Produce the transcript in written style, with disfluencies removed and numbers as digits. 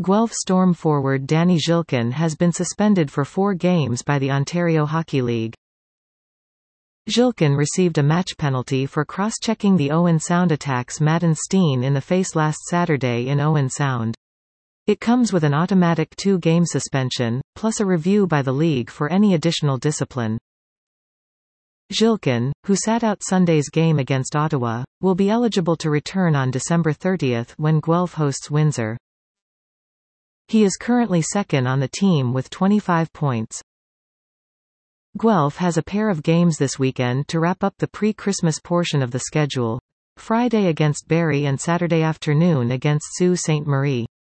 Guelph Storm forward Danny Gilkin has been suspended for 4 games by the Ontario Hockey League. Gilkin received a match penalty for cross-checking the Owen Sound attacks Maden Steen in the face last Saturday in Owen Sound. It comes with an automatic 2-game suspension, plus a review by the league for any additional discipline. Gilkin, who sat out Sunday's game against Ottawa, will be eligible to return on December 30 when Guelph hosts Windsor. He is currently second on the team with 25 points. Guelph has a pair of games this weekend to wrap up the pre-Christmas portion of the schedule. Friday against Barrie and Saturday afternoon against Sault Ste. Marie.